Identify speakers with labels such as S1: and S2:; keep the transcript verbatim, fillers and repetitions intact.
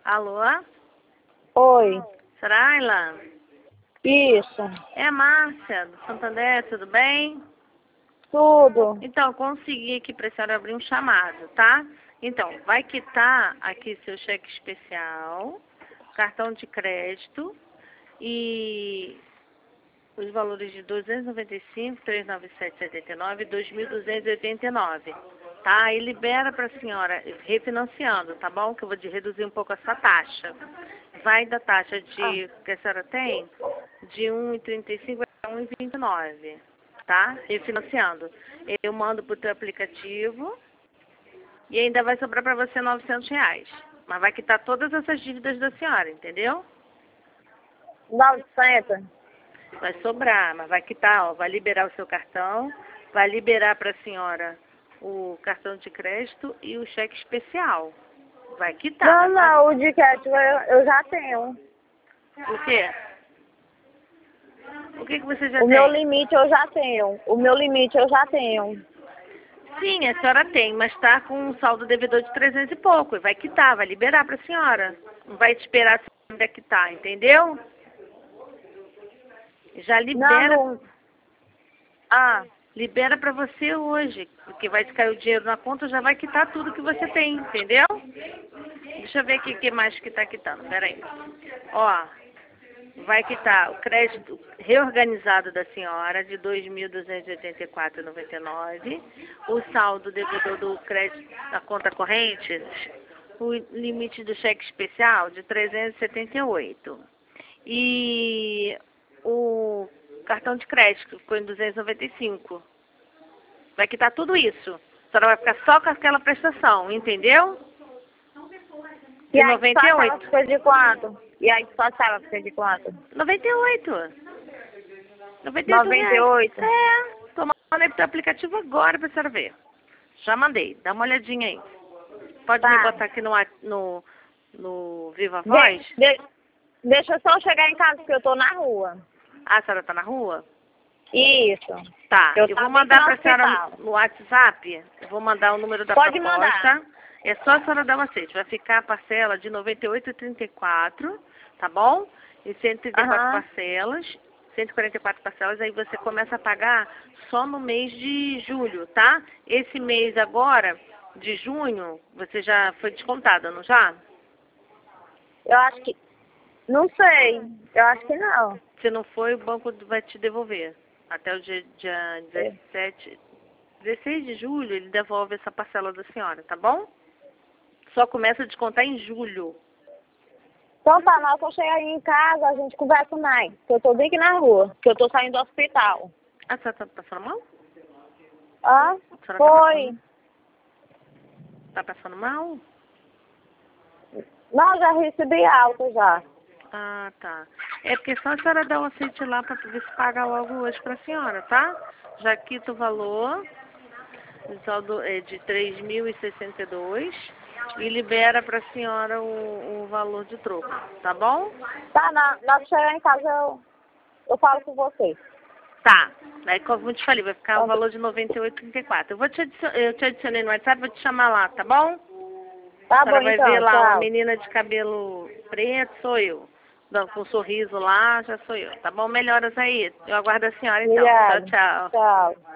S1: Alô?
S2: Oi.
S1: Saraila?
S2: Isso.
S1: É a Márcia, do Santander, tudo bem?
S2: Tudo.
S1: Então, consegui aqui para a senhora abrir um chamado, tá? Então, vai quitar aqui seu cheque especial, cartão de crédito e os valores de duzentos e noventa e cinco, trezentos e noventa e sete, setenta e nove e dois mil duzentos e oitenta e nove. Tá? E libera para a senhora refinanciando, tá bom? Que eu vou de reduzir um pouco essa taxa. Vai da taxa de
S2: Ah.
S1: que a senhora tem de um e trinta e cinco a um e vinte e nove, tá? Refinanciando. Eu mando pro teu aplicativo e ainda vai sobrar para você novecentos reais. Mas vai quitar todas essas dívidas da senhora, entendeu?
S2: novecentos.
S1: Vai sobrar, mas vai quitar, ó, vai liberar o seu cartão, vai liberar para a senhora o cartão de crédito e o cheque especial. Vai quitar.
S2: Não, não, o de crédito eu, eu já tenho.
S1: O quê? O que, que você já
S2: O
S1: tem?
S2: meu limite eu já tenho. O meu limite eu já tenho.
S1: Sim, a senhora tem, mas está com um saldo devedor de trezentos e pouco. E vai quitar, vai liberar para a senhora. Não vai esperar a senhora quitar, entendeu? Já libera.
S2: Não, não. Ah,
S1: Libera para você hoje, porque vai cair o dinheiro na conta, já vai quitar tudo que você tem, entendeu? Deixa eu ver aqui o que mais que tá quitando, peraí. Ó, vai quitar o crédito reorganizado da senhora de dois mil duzentos e oitenta e quatro reais e noventa e nove centavos, o saldo devedor do crédito da conta corrente, o limite do cheque especial de trezentos e setenta e oito. E o cartão de crédito ficou em duzentos e noventa e cinco. Vai quitar tudo isso. A senhora vai ficar só com aquela prestação, entendeu?
S2: e
S1: De
S2: aí
S1: noventa
S2: só
S1: e
S2: aquela
S1: oito.
S2: fica de quanto? E aí só aquela fica de quanto?
S1: noventa e oito. noventa e oito
S2: noventa e
S1: reais.
S2: oito.
S1: É. Tô mandando pro aplicativo agora pra senhora ver. Já mandei. Dá uma olhadinha aí. Pode
S2: Tá.
S1: me botar aqui no, no, no Viva Voz?
S2: De, de, deixa eu só chegar em casa, porque eu tô na rua.
S1: Ah, a senhora tá na rua?
S2: Isso.
S1: Tá.
S2: Eu
S1: Eu vou
S2: tava
S1: mandar
S2: aqui
S1: pra
S2: no
S1: senhora
S2: hospital.
S1: no WhatsApp. Eu vou mandar o número da
S2: Pode
S1: proposta.
S2: mandar.
S1: É só a senhora dar uma aceite. Vai ficar a parcela de noventa e oito reais e trinta e quatro, tá bom? E cento e trinta e quatro
S2: Aham.
S1: parcelas, cento e quarenta e quatro parcelas, aí você começa a pagar só no mês de julho, tá? Esse mês agora, de junho, você já foi descontada, não já?
S2: Eu acho que... Não sei. Eu acho que não.
S1: Se não foi, o banco vai te devolver. Até o dia, dia
S2: É.
S1: dezessete, dezesseis de julho, ele devolve essa parcela da senhora, tá bom? Só começa a descontar em julho.
S2: Então tá, na hora que eu chegar aí em casa, a gente conversa mais. Que eu tô bem aqui na rua. Que eu tô saindo do hospital.
S1: Ah, você tá passando mal?
S2: Ah,
S1: A senhora
S2: foi.
S1: Tá passando mal?
S2: Não, já recebi alta já.
S1: Ah, tá. É porque só a senhora dá o aceite lá pra ver se paga logo hoje pra senhora, tá? Já quita o valor, o saldo é de três mil e sessenta e dois e libera pra senhora o, o valor de troco, tá bom?
S2: Tá, na, na hora que chegar em casa eu, eu falo com você.
S1: Tá. Aí, como eu te falei, vai ficar o
S2: Então,
S1: valor de noventa e oito reais e trinta e quatro. Eu vou te adicionar, eu te adicionei no WhatsApp, vou te chamar lá, tá bom?
S2: tá
S1: A senhora
S2: bom
S1: vai ver
S2: então,
S1: lá uma
S2: tchau.
S1: menina de cabelo preto, sou eu. Dando com um sorriso lá, já sou eu. Tá bom? Melhoras aí. Eu aguardo a senhora então. Tchau,
S2: Obrigada.
S1: tchau.
S2: Tchau.